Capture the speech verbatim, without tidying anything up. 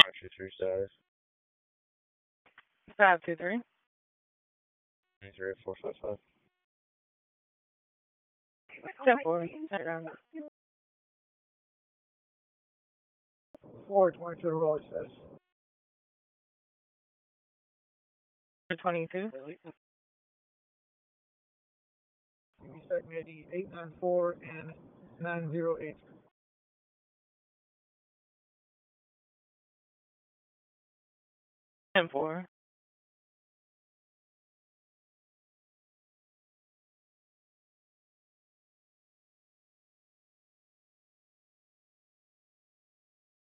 Two three status. Five two three. Nine three four five five. Ten four. That round. Four twenty two to roll, it says. Twenty two. You start maybe eight nine four and nine zero eight. Ten four.